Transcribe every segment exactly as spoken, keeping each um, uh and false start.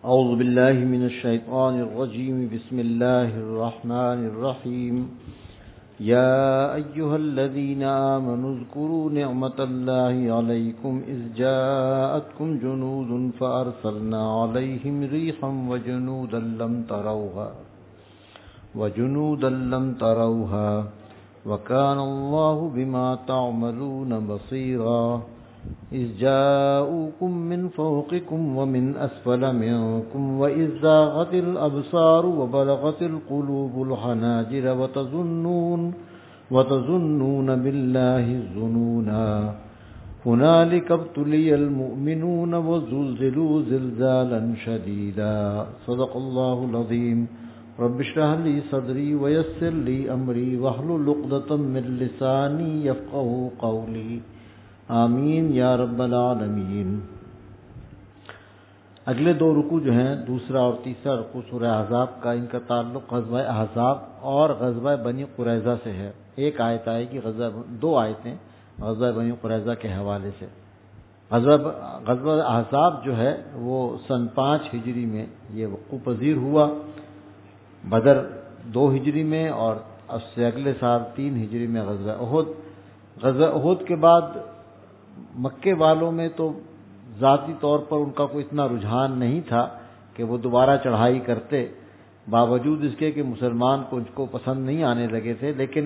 أعوذ بالله من الشيطان الرجيم بسم الله الرحمن الرحيم يا أيها الذين آمنوا اذكروا نعمة الله عليكم إذ جاءتكم جنود فأرسلنا عليهم ريحا وجنودا لم تروها وجنودا لم تروها وكان الله بما تعملون بصيرا إذ جاءوكم من فوقكم ومن أسفل منكم وإذ زاغت الأبصار وبلغت القلوب الحناجر وتظنون وتظنون بالله الظنونا هنالك ابتلي المؤمنون وزلزلوا زلزالا شديدا صدق الله العظيم رب اشرح لي صدري ويسر لي أمري واحلل عقدة من لساني يفقهوا قولي آمین یا رب العالمین۔ اگلے دو رکوع جو ہیں، دوسرا اور تیسرا رکوع سورہ احزاب کا، ان کا تعلق غزوہ احزاب اور غزوہ بنی قریظہ سے ہے۔ ایک آیت آئے گی غزوہ دو آیتیں غزوہ بنی قریظہ کے حوالے سے۔ غزوہ غزوہ احزاب جو ہے وہ سن پانچ ہجری میں یہ وقوع پذیر ہوا، بدر دو ہجری میں اور اس سے اگلے سال تین ہجری میں غزوہ احد۔ غزوہ احد کے بعد مکے والوں میں تو ذاتی طور پر ان کا کوئی اتنا رجحان نہیں تھا کہ وہ دوبارہ چڑھائی کرتے، باوجود اس کے کہ مسلمان کو ان کو پسند نہیں آنے لگے تھے، لیکن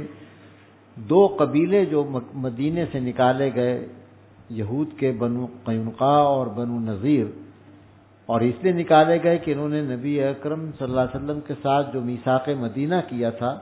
دو قبیلے جو مدینے سے نکالے گئے، یہود کے بنو قینقاع اور بنو نذیر، اور اس لیے نکالے گئے کہ انہوں نے نبی اکرم صلی اللہ علیہ وسلم کے ساتھ جو میثاق مدینہ کیا تھا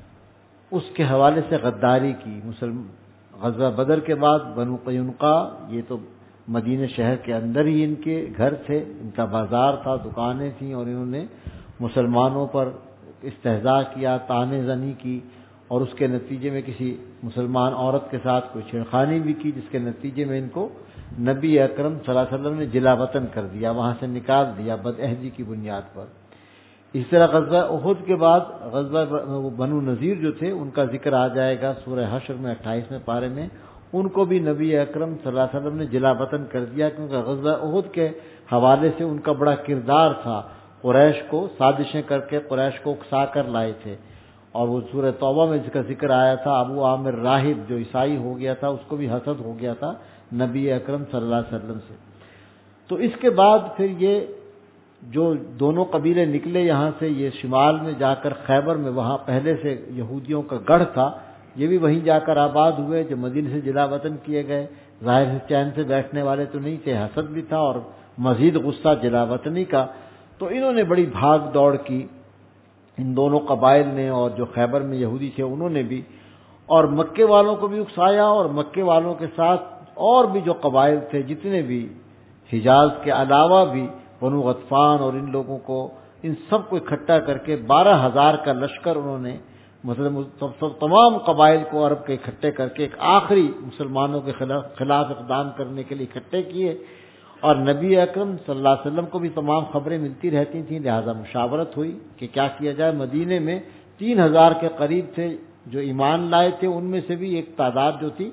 اس کے حوالے سے غداری کی۔ مسلم غزوہ بدر کے بعد بنو قینقاع، یہ تو مدینہ شہر کے اندر ہی ان کے گھر تھے، ان کا بازار تھا، دکانیں تھیں، اور انہوں نے مسلمانوں پر استہزاء کیا، طعنہ زنی کی، اور اس کے نتیجے میں کسی مسلمان عورت کے ساتھ کوئی چھیڑخانی بھی کی، جس کے نتیجے میں ان کو نبی اکرم صلی اللہ علیہ وسلم نے جلا وطن کر دیا، وہاں سے نکال دیا بدعہدی کی بنیاد پر۔ اس طرح غزوہ احد کے بعد غزوہ بنو نذیر جو تھے ان کا ذکر آ جائے گا سورہ حشر میں اٹھائیسویں پارے میں۔ ان کو بھی نبی اکرم صلی اللہ علیہ وسلم نے جلا وطن کر دیا، کیونکہ غزوہ احد کے حوالے سے ان کا بڑا کردار تھا، قریش کو سازشیں کر کے قریش کو اکسا کر لائے تھے، اور وہ سورہ توبہ میں جس کا ذکر آیا تھا، ابو عامر راہب جو عیسائی ہو گیا تھا، اس کو بھی حسد ہو گیا تھا نبی اکرم صلی اللہ علیہ وسلم سے۔ تو اس کے بعد پھر یہ جو دونوں قبیلے نکلے یہاں سے، یہ شمال میں جا کر خیبر میں، وہاں پہلے سے یہودیوں کا گڑھ تھا، یہ بھی وہیں جا کر آباد ہوئے، جو مدینے سے جلا وطن کیے گئے۔ ظاہر سے چین سے بیٹھنے والے تو نہیں تھے، حسد بھی تھا اور مزید غصہ جلا وطنی کا، تو انہوں نے بڑی بھاگ دوڑ کی، ان دونوں قبائل نے، اور جو خیبر میں یہودی تھے انہوں نے بھی، اور مکے والوں کو بھی اکسایا، اور مکے والوں کے ساتھ اور بھی جو قبائل تھے جتنے بھی حجاز کے علاوہ بھی، بنو غطفان اور ان لوگوں کو، ان سب کو اکٹھا کر کے بارہ ہزار کا لشکر انہوں نے، مطلب تمام قبائل کو عرب کے اکٹھے کر کے ایک آخری مسلمانوں کے خلاف خلاف اقدام کرنے کے لیے اکٹھے کیے۔ اور نبی اکرم صلی اللہ علیہ وسلم کو بھی تمام خبریں ملتی رہتی تھیں، لہذا مشاورت ہوئی کہ کیا کیا جائے۔ مدینے میں تین ہزار کے قریب تھے جو ایمان لائے تھے، ان میں سے بھی ایک تعداد جو تھی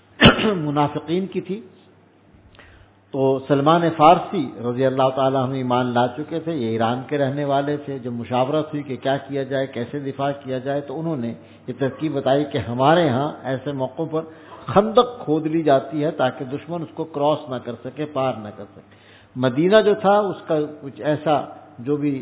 منافقین کی تھی۔ تو سلمان فارسی رضی اللہ تعالیٰ عنہ ایمان لا چکے تھے، یہ ایران کے رہنے والے تھے۔ جب مشاورت ہوئی کہ کیا کیا جائے، کیسے دفاع کیا جائے، تو انہوں نے یہ ترکیب بتائی کہ ہمارے ہاں ایسے موقعوں پر خندق کھود لی جاتی ہے تاکہ دشمن اس کو کراس نہ کر سکے، پار نہ کر سکے۔ مدینہ جو تھا اس کا کچھ ایسا جو بھی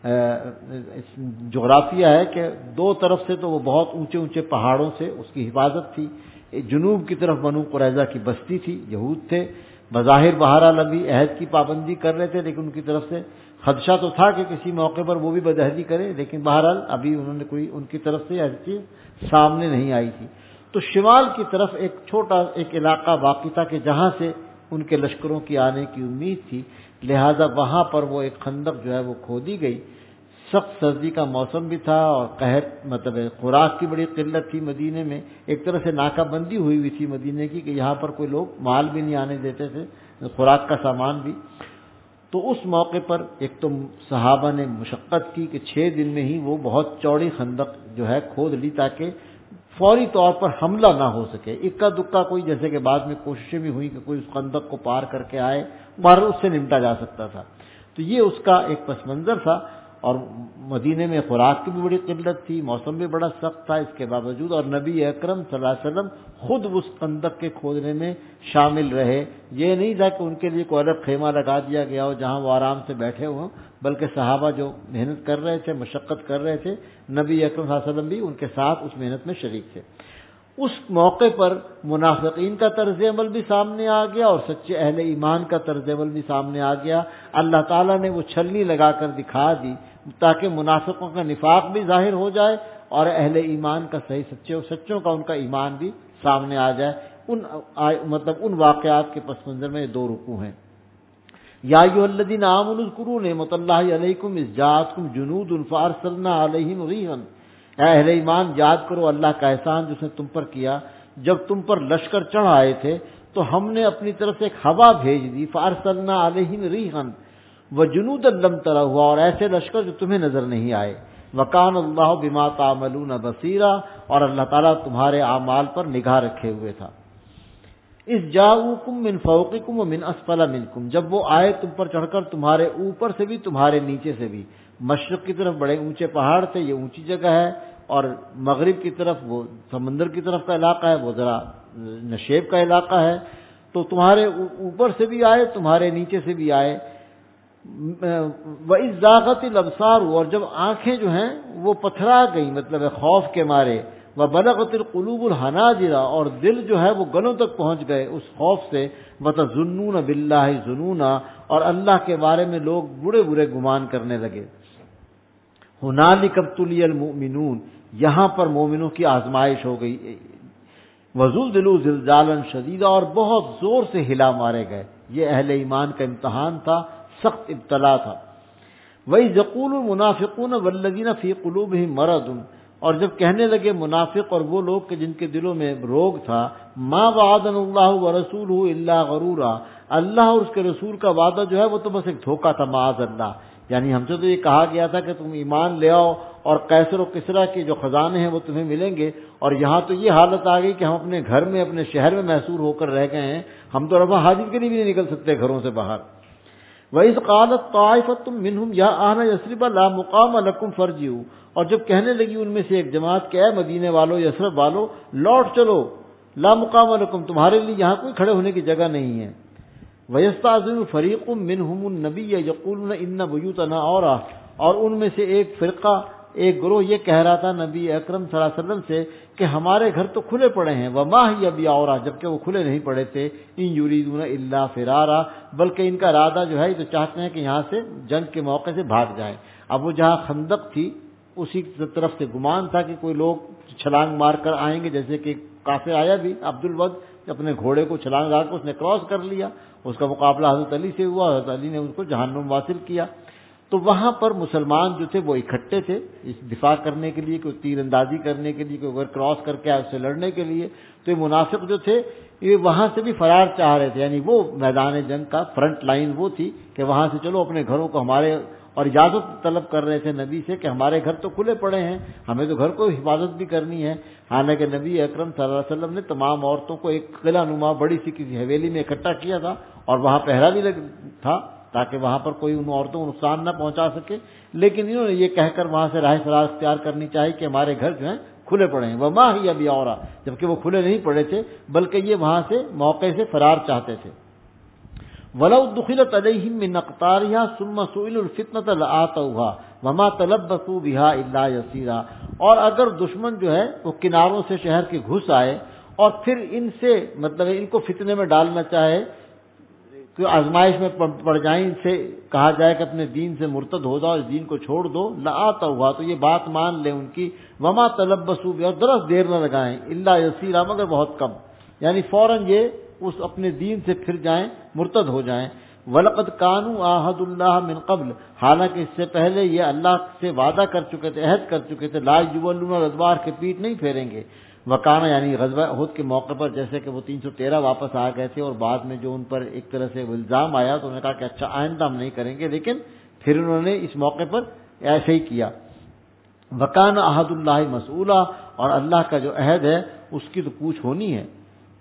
جغرافیہ ہے کہ دو طرف سے تو وہ بہت اونچے اونچے پہاڑوں سے اس کی حفاظت تھی۔ جنوب کی طرف بنو قریظہ کی بستی تھی، یہود تھے، بظاہر بہرحال ابھی عہد کی پابندی کر رہے تھے، لیکن ان کی طرف سے خدشہ تو تھا کہ کسی موقع پر وہ بھی بدعہدی کرے، لیکن بہرحال ابھی انہوں نے کوئی ان کی طرف سے ایسی چیز سامنے نہیں آئی تھی۔ تو شمال کی طرف ایک چھوٹا ایک علاقہ باقی تھا کہ جہاں سے ان کے لشکروں کی آنے کی امید تھی، لہذا وہاں پر وہ ایک خندق جو ہے وہ کھودی گئی۔ سخت سردی کا موسم بھی تھا اور قحط، مطلب خوراک کی بڑی قلت تھی مدینے میں، ایک طرح سے ناکہ بندی ہوئی ہوئی تھی مدینے کی کہ یہاں پر کوئی لوگ مال بھی نہیں آنے دیتے تھے، خوراک کا سامان بھی۔ تو اس موقع پر ایک تو صحابہ نے مشقت کی کہ چھ دن میں ہی وہ بہت چوڑی خندق جو ہے کھود لی تاکہ فوری طور پر حملہ نہ ہو سکے۔ اکا دکا کوئی، جیسے کہ بعد میں کوششیں بھی ہوئی کہ کوئی اس خندق کو پار کر کے آئے، مگر اس سے نمٹا جا سکتا تھا۔ تو یہ اس کا ایک پس منظر تھا، اور مدینے میں خوراک کی بھی بڑی قلت تھی، موسم بھی بڑا سخت تھا، اس کے باوجود اور نبی اکرم صلی اللہ علیہ وسلم خود اس خندق کے کھودنے میں شامل رہے۔ یہ نہیں تھا کہ ان کے لیے کوئی الگ خیمہ لگا دیا گیا ہو جہاں وہ آرام سے بیٹھے ہوں، بلکہ صحابہ جو محنت کر رہے تھے، مشقت کر رہے تھے، نبی اکرم صلی اللہ علیہ وسلم بھی ان کے ساتھ اس محنت میں شریک تھے۔ اس موقع پر منافقین کا طرز عمل بھی سامنے آ گیا اور سچے اہل ایمان کا طرز عمل بھی سامنے آ گیا۔ اللہ تعالیٰ نے وہ چھلنی لگا کر دکھا دی تاکہ منافقوں کا نفاق بھی ظاہر ہو جائے اور اہل ایمان کا صحیح سچے سچوں کا ان کا ایمان بھی سامنے آ جائے۔ ان مطلب ان واقعات کے پس منظر میں دو رکوع ہیں۔ یا ایھا الذین آمنوا اذکروا نعمت اللہ علیکم اذ جاءتکم جنود فارسلنا علیہم ریحا، اے اہل ایمان یاد کرو اللہ کا احسان جو اس نے تم پر کیا، جب تم پر لشکر چڑھ آئے تھے تو ہم نے اپنی طرف سے ایک ہوا بھیج دی، فارسلنا علیہم ریحا وجنودا لم تروها، اور ایسے لشکر جو تمہیں نظر نہیں آئے، وکان اللہ بما تعملون بصیرا، اور اللہ تعالیٰ تمہارے اعمال پر نگاہ رکھے ہوئے تھا۔ اذ جاءوکم من فوقکم ومن اسفل منکم، جب وہ آئے تم پر چڑھ کر تمہارے اوپر سے بھی تمہارے نیچے سے بھی۔ مشرق کی طرف بڑے اونچے پہاڑ تھے، یہ اونچی جگہ ہے، اور مغرب کی طرف وہ سمندر کی طرف کا علاقہ ہے، وہ ذرا نشیب کا علاقہ ہے، تو تمہارے اوپر سے بھی آئے، تمہارے نیچے سے بھی آئے۔ وَإِذْ زَاغَتِ الْأَبْصَارُ، اور جب آنکھیں جو ہیں وہ پتھرا گئیں، مطلب خوف کے مارے، وَبَلَغَتِ الْقُلُوبُ الْحَنَاجِرَ، اور دل جو ہے وہ گلوں تک پہنچ گئے اس خوف سے، وَتَظُنُّونَ بِاللَّهِ ظُنُونًا، اور اللہ کے بارے میں لوگ برے برے گمان کرنے لگے۔ هُنَالِكَ ابْتُلِيَ الْمُؤْمِنُونَ، یہاں پر مومنوں کی آزمائش ہو گئی۔ وَزُلْزِلُوا زِلْزَالًا شَدِيدًا، اور بہت زور سے ہلا مارے گئے۔ یہ اہل ایمان کا امتحان تھا، سخت ابتلا تھا۔ وَإِذْ يَقُولُ الْمُنَافِقُونَ وَالَّذِينَ فِي قُلُوبِهِم مَرَضٌ، اور جب کہنے لگے منافق اور وہ لوگ کہ جن کے دلوں میں روگ تھا، مَا وَعَدَنَا اللَّهُ وَرَسُولُهُ إِلَّا غَرُورًا، اللہ اور اس کے رسول کا وعدہ جو ہے وہ تو بس ایک دھوکہ تھا، معاذ اللہ۔ یعنی ہم سے تو یہ کہا گیا تھا کہ تم ایمان لے آؤ اور قیصر و کسریٰ کے جو خزانے ہیں وہ تمہیں ملیں گے، اور یہاں تو یہ حالت آ گئی کہ ہم اپنے گھر میں اپنے شہر میں محصور ہو کر رہ گئے ہیں، ہم تو رفع حاجت کے لیے بھی نہیں نکل سکتے گھروں سے باہر۔ وَإِذْ قَالَتْ طَائِفَةٌ مِّنْهُمْ يَا أَهْلَ يَثْرِبَ لَا مُقَامَ لَكُمْ فَارْجِعُوا، اور جب کہنے لگی ان میں سے ایک جماعت کہ اے مدینے والو، یثرب والو، لوٹ چلو، لا مقام لکم، تمہارے لیے یہاں کوئی کھڑے ہونے کی جگہ نہیں ہے۔ وَيَسْتَأْذِنُ فَرِيقٌ مِّنْهُمُ النَّبِيَّ يَقُولُونَ إِنَّ بُيُوتَنَا عَوْرَةٌ، اور ان میں سے ایک فرقہ، ایک گروہ یہ کہہ رہا تھا نبی اکرم صلی اللہ علیہ وسلم سے کہ ہمارے گھر تو کھلے پڑے ہیں، وَمَا هِيَ بِعَوْرَةٍ، جبکہ وہ کھلے نہیں پڑے تھے، إِن يُرِيدُونَ إِلَّا فِرَارًا، بلکہ ان کا ارادہ جو ہے یہ تو چاہتے ہیں کہ یہاں سے جنگ کے موقع سے بھاگ جائیں۔ اب وہ جہاں خندق تھی اسی طرف سے گمان تھا کہ کوئی لوگ چھلانگ مار کر آئیں گے، جیسے کہ کافر آیا بھی عبد الود، اپنے گھوڑے کو چھلانگ لگا کر اس نے کراس کر لیا، اس کا مقابلہ حضرت علی سے ہوا، حضرت علی نے اس کو جہنم واصل کیا۔ تو وہاں پر مسلمان جو تھے وہ اکٹھے تھے اس دفاع کرنے کے لیے، کوئی تیر اندازی کرنے کے لیے، کوئی اگر کراس کر کے آئے اس سے لڑنے کے لیے، تو یہ منافق جو تھے یہ وہاں سے بھی فرار چاہ رہے تھے، یعنی وہ میدان جنگ کا فرنٹ لائن وہ تھی کہ وہاں سے چلو اپنے گھروں کو ہمارے، اور اجازت طلب کر رہے تھے نبی سے کہ ہمارے گھر تو کھلے پڑے ہیں، ہمیں تو گھر کو حفاظت بھی کرنی ہے۔ حالانکہ نبی اکرم صلی اللہ علیہ وسلم نے تمام عورتوں کو ایک قلعہ نما بڑی سی کسی حویلی میں اکٹھا کیا تھا، اور وہاں پہرا بھی لگ تھا تاکہ وہاں پر کوئی ان عورتوں کو نقصان نہ پہنچا سکے، لیکن انہوں نے یہ کہہ کر وہاں سے راہ فرار اختیار کرنی چاہیے کہ ہمارے گھر جو ہیں کھلے پڑے ہیں، وَمَا هِيَ بِعَوْرَةٍ، جبکہ وہ کھلے نہیں پڑے تھے بلکہ یہ وہاں سے موقع سے فرار چاہتے تھے۔ وَلَوْ دُخِلَتْ عَلَيْهِم مِّنْ أَقْطَارِهَا ثُمَّ سُئِلُوا الْفِتْنَةَ لَآتَوْهَا وَمَا تَلَبَّثُوا بِهَا إِلَّا يَسِيرًا، اور اگر دشمن جو ہے وہ کناروں سے شہر کے گھس آئے اور پھر ان سے مطلب ان کو فتنے میں ڈالنا چاہے کہ آزمائش میں پڑ جائیں، ان سے کہا جائے کہ اپنے دین سے مرتد ہو جاؤ، اس دین کو چھوڑ دو، لآتوها، تو یہ بات مان لیں ان کی، وَمَا تَلَبَّثُوا بِهَا، اور درست دیر نہ لگائیں، إِلَّا يَسِيرًا، مگر بہت کم، یعنی فوراً یہ اس اپنے دین سے پھر جائیں، مرتد ہو جائیں۔ وَلَقَدْ كَانُوا عَاهَدُوا اللَّهَ مِنْ قَبْلُ، حالانکہ اس سے پہلے یہ اللہ سے وعدہ کر چکے تھے، عہد کر چکے تھے، لَا يُوَلُّونَ الْأَدْبَارَ، کہ پیٹ نہیں پھیریں گے۔ وکانا، یعنی غزوہ احد کے موقع پر جیسے کہ وہ تین سو تیرہ واپس آ گئے تھے اور بعد میں جو ان پر ایک طرح سے الزام آیا تو انہوں نے کہا کہ اچھا آئندہ ہم نہیں کریں گے، لیکن پھر انہوں نے اس موقع پر ایسے ہی کیا۔ وکانا عہد اللہ مسئولا، اور اللہ کا جو عہد ہے اس کی تو پوچھ ہونی ہے۔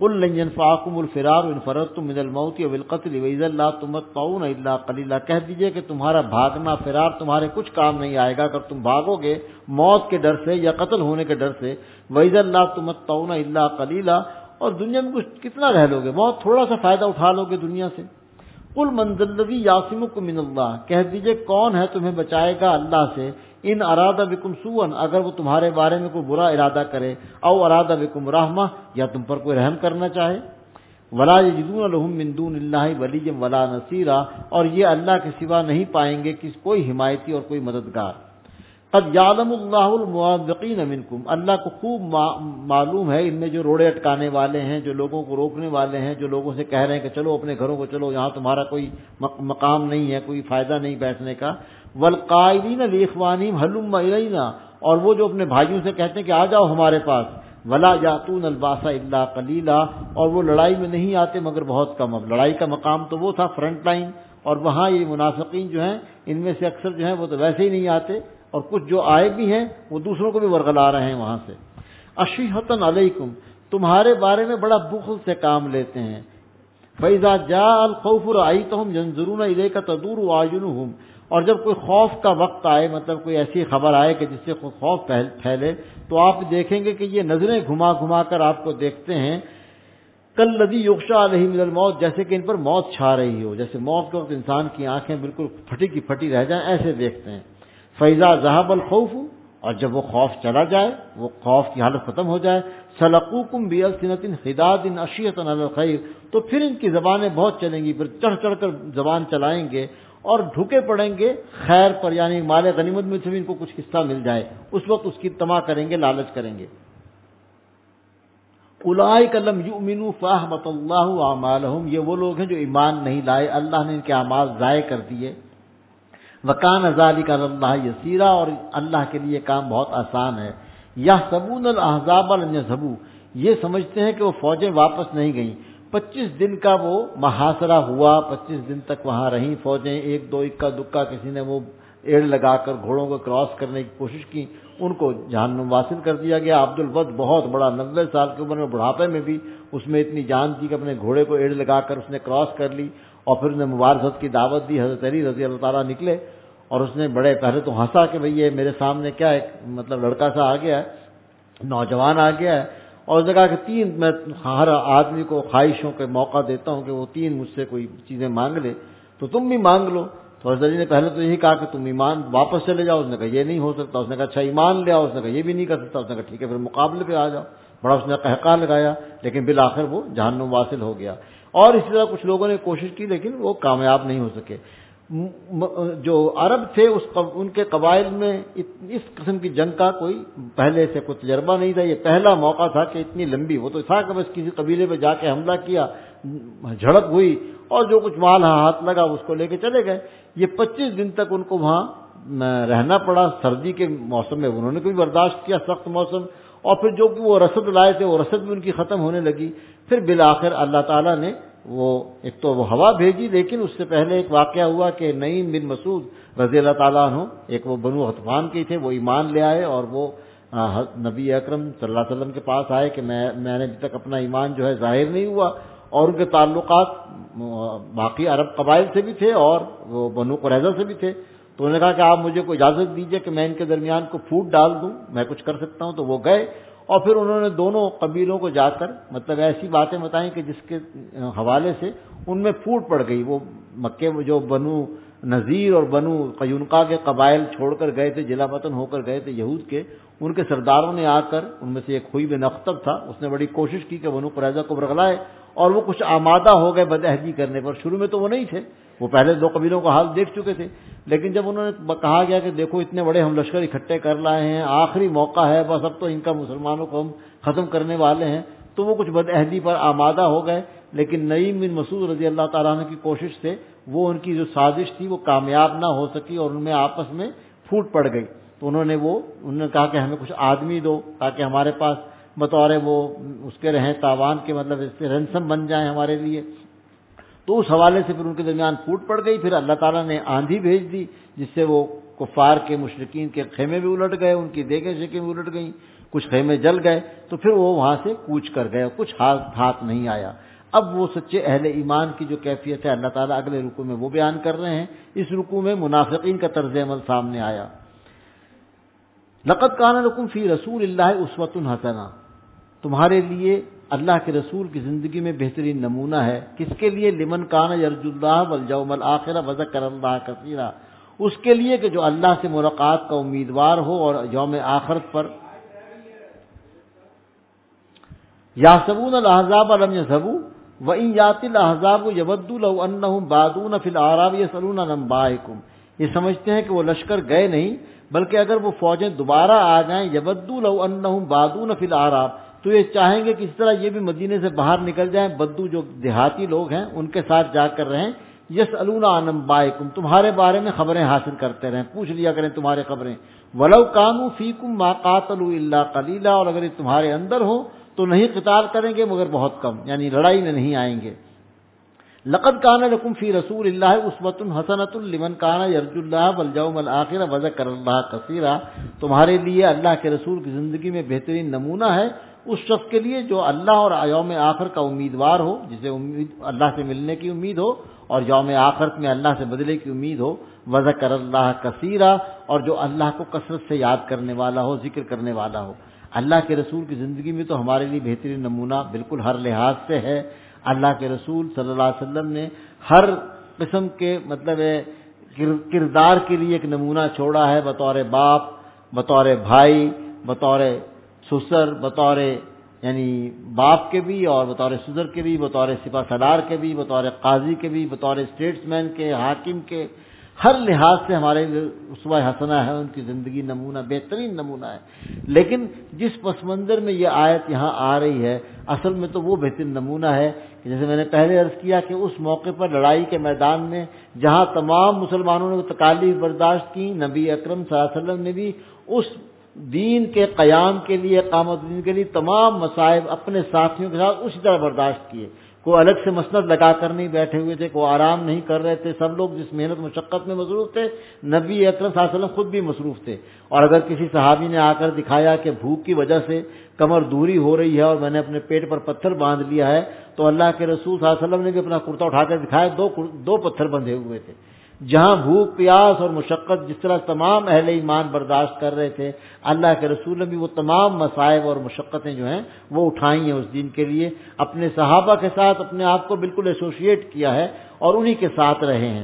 قل لن ينفعكم الفرار ان فررتم من الموت او القتل واذا لا تمتعون الا قليلا، کہہ دیجئے کہ تمہارا بھاگنا فرار تمہارے کچھ کام نہیں آئے گا اگر تم بھاگو گے موت کے ڈر سے یا قتل ہونے کے ڈر سے، واذا لا تمتعون الا قليلا، اور دنیا میں کچھ کتنا رہ لو گے، بہت تھوڑا سا فائدہ اٹھا لو گے دنیا سے۔ قل من ذا الذی یعصمکم من اللہ، کہہ دیجئے کون ہے تمہیں بچائے گا اللہ سے، ان اراد بکم سوءا، اگر وہ تمہارے بارے میں کوئی برا ارادہ کرے، او اراد بکم رحمہ، یا تم پر کوئی رحم کرنا چاہے۔ ولا یجدون لهم من دون اللہ ولیا ولا نصیرا، اور یہ اللہ کے سوا نہیں پائیں گے کس کوئی حمایتی اور کوئی مددگار۔ قد یعلم اللہ المعوقین منکم، اللہ کو خوب معلوم ہے ان میں جو روڑے اٹکانے والے ہیں، جو لوگوں کو روکنے والے ہیں، جو لوگوں سے کہہ رہے ہیں کہ چلو اپنے گھروں کو چلو، یہاں تمہارا کوئی مقام نہیں ہے، کوئی فائدہ نہیں بیٹھنے کا۔ والقائلین لاخوانہم ہلم الینا، اور وہ جو اپنے بھائیوں سے کہتے ہیں کہ آ جاؤ ہمارے پاس۔ ولا یاتون الباس الا قلیلا، اور وہ لڑائی میں نہیں آتے مگر بہت کم۔ اب لڑائی کا مقام تو وہ تھا فرنٹ لائن، اور وہاں یہ منافقین جو ہیں ان میں سے اکثر جو ہیں وہ تو ویسے ہی نہیں آتے، اور کچھ جو آئے بھی ہیں وہ دوسروں کو بھی ورغلا رہے ہیں وہاں سے۔ اشیحۃ علیکم، تمہارے بارے میں بڑا بخل سے کام لیتے ہیں۔ فاذا جاء الخوف رأیتهم ينظرون الیک تدور اعینهم، اور جب کوئی خوف کا وقت آئے، مطلب کوئی ایسی خبر آئے کہ جس سے خوف پھیلے، تو آپ دیکھیں گے کہ یہ نظریں گھما گھما کر آپ کو دیکھتے ہیں۔ کالذی یغشی علیہ من الموت، جیسے کہ ان پر موت چھا رہی ہو، جیسے موت کے وقت انسان کی آنکھیں بالکل پھٹی کی پھٹی رہ جائیں، ایسے دیکھتے ہیں۔ فَإِذَا ذَهَبَ الْخَوْفُ، اور جب وہ خوف چلا جائے، وہ خوف کی حالت ختم ہو جائے، سَلَقُوكُمْ بِأَلْسِنَةٍ حِدَادٍ عَشِيَّةً عَلَى الْخَيْرِ، تو پھر ان کی زبانیں بہت چلیں گی، پھر چڑھ چڑھ کر زبان چلائیں گے اور ڈھکے پڑیں گے خیر پر، یعنی مال غنیمت میں سے بھی ان کو کچھ حصہ مل جائے، اس وقت اس کی طمع کریں گے، لالچ کریں گے۔ اولئک لم یؤمنوا فاحبط اللہ اعمالهم، یہ وہ لوگ ہیں جو ایمان نہیں لائے، اللہ نے ان کے اعمال ضائع کر دیے۔ وکان ذلک علی اللہ یسیرا، اور اللہ کے لیے کام بہت آسان ہے۔ یحسبون الاحزاب لم یذهبوا، یہ سمجھتے ہیں کہ وہ فوجیں واپس نہیں گئیں۔ پچیس دن کا وہ محاصرہ ہوا، پچیس دن تک وہاں رہیں فوجیں، ایک دو اکا دکا کسی نے وہ ایڑ لگا کر گھوڑوں کو کراس کرنے کی کوشش کی، ان کو جہنم واصل کر دیا گیا۔ عبد الود بہت بڑا، نوے سال کی عمر میں، بڑھاپے میں بھی اس میں اتنی جان تھی کہ اپنے گھوڑے کو ایڑ لگا کر اس نے کراس کر لی، اور پھر نے مبارزت کی دعوت دی۔ حضرت علی رضی اللہ تعالیٰ نکلے اور اس نے بڑے پہلے تو ہنسا کہ بھئی یہ میرے سامنے کیا ایک مطلب لڑکا سا آ گیا ہے، نوجوان آ گیا ہے، اور اس نے کہا کہ تین میں ہر آدمی کو خواہشوں کے موقع دیتا ہوں کہ وہ تین مجھ سے کوئی چیزیں مانگ لے، تو تم بھی مانگ لو۔ تو حضرت علی نے پہلے تو یہی کہا کہ تم ایمان واپس چلے جاؤ، اس نے کہا یہ نہیں ہو سکتا، اس نے کہا اچھا ایمان لے آؤ، اس نے کہا یہ بھی نہیں کر سکتا، اس نے کہا ٹھیک ہے پھر مقابلے پہ آ جاؤ۔ بڑا اس نے قہقہ لگایا، لیکن بالآخر وہ جہنم واصل ہو گیا۔ اور اسی طرح کچھ لوگوں نے کوشش کی لیکن وہ کامیاب نہیں ہو سکے۔ جو عرب تھے اس ان کے قبائل میں اس قسم کی جنگ کا کوئی پہلے سے کوئی تجربہ نہیں تھا، یہ پہلا موقع تھا کہ اتنی لمبی، وہ تو تھا کہ بس کسی قبیلے پہ جا کے حملہ کیا، جھڑپ ہوئی اور جو کچھ مال ہاتھ لگا اس کو لے کے چلے گئے۔ یہ پچیس دن تک ان کو وہاں رہنا پڑا، سردی کے موسم میں انہوں نے بھی برداشت کیا، سخت موسم، اور پھر جو کہ وہ رسد لائے تھے وہ رسد بھی ان کی ختم ہونے لگی۔ پھر بالآخر اللہ تعالیٰ نے وہ ایک تو وہ ہوا بھیجی، لیکن اس سے پہلے ایک واقعہ ہوا کہ نعیم بن مسعود رضی اللہ تعالیٰ عنہ، ایک وہ بنو غطفان کے تھے، وہ ایمان لے آئے اور وہ نبی اکرم صلی اللہ علیہ وسلم کے پاس آئے کہ میں میں نے ابھی تک اپنا ایمان جو ہے ظاہر نہیں ہوا، اور ان کے تعلقات باقی عرب قبائل سے بھی تھے اور وہ بنو قریظہ سے بھی تھے۔ تو انہوں نے کہا کہ آپ مجھے کوئی اجازت دیجئے کہ میں ان کے درمیان کو پھوٹ ڈال دوں، میں کچھ کر سکتا ہوں۔ تو وہ گئے اور پھر انہوں نے دونوں قبیلوں کو جا کر مطلب ایسی باتیں بتائیں کہ جس کے حوالے سے ان میں پھوٹ پڑ گئی۔ وہ مکے میں جو بنو نذیر اور بنو قینقاع کے قبائل چھوڑ کر گئے تھے، جلا وطن ہو کر گئے تھے یہود کے، ان کے سرداروں نے آ کر، ان میں سے ایک خوئی بن اختب تھا، اس نے بڑی کوشش کی کہ بنو قریظہ کو برگلائے، اور وہ کچھ آمادہ ہو گئے بدعہدی کرنے پر۔ شروع میں تو وہ نہیں تھے، وہ پہلے دو قبیلوں کا حال دیکھ چکے تھے، لیکن جب انہوں نے کہا گیا کہ دیکھو اتنے بڑے ہم لشکر اکٹھے کر لائے ہیں، آخری موقع ہے، بس اب تو ان کا مسلمانوں کو ہم ختم کرنے والے ہیں، تو وہ کچھ بدعہدی پر آمادہ ہو گئے۔ لیکن نعیم بن مسعود رضی اللہ تعالیٰ عنہ کی کوشش سے وہ ان کی جو سازش تھی وہ کامیاب نہ ہو سکی اور ان میں آپس میں پھوٹ پڑ گئی۔ تو انہوں نے وہ انہوں نے کہا کہ ہمیں کچھ آدمی دو تاکہ ہمارے پاس بطور وہ اس کے رہیں تاوان کے، مطلب اس سے رنسم بن جائیں ہمارے لیے۔ تو اس حوالے سے پھر ان کے درمیان پھوٹ پڑ گئی۔ پھر اللہ تعالیٰ نے آندھی بھیج دی جس سے وہ کفار کے مشرکین کے خیمے بھی الٹ گئے، ان کی دیگیں شیکیں بھی الٹ گئیں، کچھ خیمے جل گئے تو پھر وہ وہاں سے کوچ کر گئے، کچھ ہاتھ ہاتھ نہیں آیا۔ اب وہ سچے اہل ایمان کی جو کیفیت ہے اللہ تعالیٰ اگلے رکوع میں وہ بیان کر رہے ہیں۔ اس رکوع میں منافقین کا طرز عمل سامنے آیا۔ لقد کان لکم فی رسول اللہ اسوۃ حسنہ، تمہارے لیے اللہ کے رسول کی زندگی میں بہترین نمونہ ہے۔ کس کے لیے؟ لمن کان یرجو اللہ والیوم الآخر وذکر اللہ کثیرا، اس کے لیے کہ جو اللہ سے ملاقات کا امیدوار ہو اور یوم آخرت پر۔ یحسبون الاحزاب لم یذهبوا وان یاتی الاحزاب یودوا لو انهم بادون فی الاعراب یسألون عن انبائکم، یہ سمجھتے ہیں کہ وہ لشکر گئے نہیں بلکہ اگر وہ فوجیں دوبارہ آ جائیں، یودوا لو انهم بادون فی الاعراب، تو یہ چاہیں گے کہ اس طرح یہ بھی مدینے سے باہر نکل جائیں، بدو جو دیہاتی لوگ ہیں ان کے ساتھ جا کر رہیں، یسألون عن انبائکم، تمہارے بارے میں خبریں حاصل کرتے رہیں، پوچھ لیا کریں تمہارے خبریں۔ ولو کانوا فیکم ما قاتلوا الا قلیلا، اور اگر یہ تمہارے اندر ہو تو نہیں قتال کریں گے مگر بہت کم، یعنی لڑائی میں نہیں آئیں گے۔ لقد کان لکم فی رسول اللہ اسوۃ حسنۃ لمن کان یرجو اللہ والیوم الآخر وذکر اللہ کثیرا، تمہارے لیے اللہ کے رسول کی زندگی میں بہترین نمونہ ہے اس شخص کے لیے جو اللہ اور یوم آخر کا امیدوار ہو، جسے امید اللہ سے ملنے کی امید ہو اور یوم آخرت میں اللہ سے بدلے کی امید ہو، وذکر اللہ کثیرا، اور جو اللہ کو کثرت سے یاد کرنے والا ہو، ذکر کرنے والا ہو۔ اللہ کے رسول کی زندگی میں تو ہمارے لیے بہترین نمونہ بالکل ہر لحاظ سے ہے۔ اللہ کے رسول صلی اللہ علیہ وسلم نے ہر قسم کے مطلب کردار کے لیے ایک نمونہ چھوڑا ہے، بطور باپ، بطور بھائی، بطور سسر، بطور یعنی باپ کے بھی اور بطور سسر کے بھی، بطور سپہ سالار کے بھی، بطور قاضی کے بھی، بطور اسٹیٹس مین کے، حاکم کے، ہر لحاظ سے ہمارے اسوہ حسنہ ہے، ان کی زندگی نمونہ، بہترین نمونہ ہے۔ لیکن جس پس منظر میں یہ آیت یہاں آ رہی ہے اصل میں تو وہ بہترین نمونہ ہے کہ جیسے میں نے پہلے عرض کیا کہ اس موقع پر لڑائی کے میدان میں جہاں تمام مسلمانوں نے تکالیف برداشت کی، نبی اکرم صلی اللہ علیہ وسلم نے بھی اس دین کے قیام کے لیے، اقامت دین کے لیے تمام مصائب اپنے ساتھیوں کے ساتھ اسی طرح برداشت کیے۔ کوئی الگ سے مسند لگا کر نہیں بیٹھے ہوئے تھے، کوئی آرام نہیں کر رہے تھے، سب لوگ جس محنت مشقت میں مصروف تھے نبی اکرم صلی اللہ علیہ وسلم خود بھی مصروف تھے۔ اور اگر کسی صحابی نے آ کر دکھایا کہ بھوک کی وجہ سے کمر دوری ہو رہی ہے اور میں نے اپنے پیٹ پر پتھر باندھ لیا ہے، تو اللہ کے رسول صلی اللہ علیہ وسلم نے بھی اپنا کرتا اٹھا کر دکھایا، دو دو پتھر بندھے ہوئے تھے۔ جہاں بھوک پیاس اور مشقت جس طرح تمام اہل ایمان برداشت کر رہے تھے، اللہ کے رسول نے بھی وہ تمام مصائب اور مشقتیں جو ہیں وہ اٹھائی ہیں اس دین کے لیے، اپنے صحابہ کے ساتھ اپنے آپ کو بالکل ایسوسیٹ کیا ہے اور انہی کے ساتھ رہے ہیں۔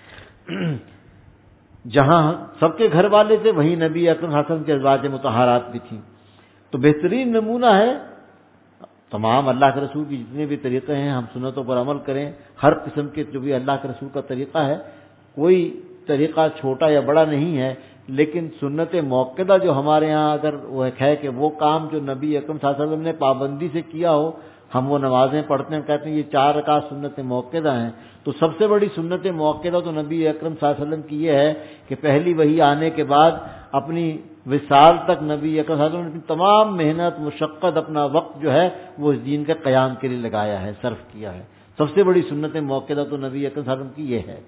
جہاں سب کے گھر والے تھے وہیں نبی اکرم حسن کے ازواج مطہرات بھی تھیں۔ تو بہترین نمونہ ہے تمام اللہ کے رسول کی جتنے بھی طریقے ہیں، ہم سنتوں پر عمل کریں، ہر قسم کے جو بھی اللہ کے رسول کا طریقہ ہے، کوئی طریقہ چھوٹا یا بڑا نہیں ہے، لیکن سنت موقدہ جو ہمارے ہاں اگر وہ ہے کہ وہ کام جو نبی اکرم صلی اللہ علیہ وسلم نے پابندی سے کیا ہو، ہم وہ نمازیں پڑھتے ہیں، کہتے ہیں یہ چار رکعت سنت موقدہ ہیں، تو سب سے بڑی سنت موقدہ تو نبی اکرم صلی اللہ علیہ وسلم کی یہ ہے کہ پہلی وحی آنے کے بعد اپنی وصال تک نبی اکرم صلی اللہ علیہ وسلم نے تمام محنت مشقت اپنا وقت جو ہے وہ اس دین کے قیام کے لیے لگایا ہے، صرف کیا ہے۔ سب سے بڑی سنت موقدہ تو نبی اکرم صلی اللہ علیہ وسلم کی یہ ہے۔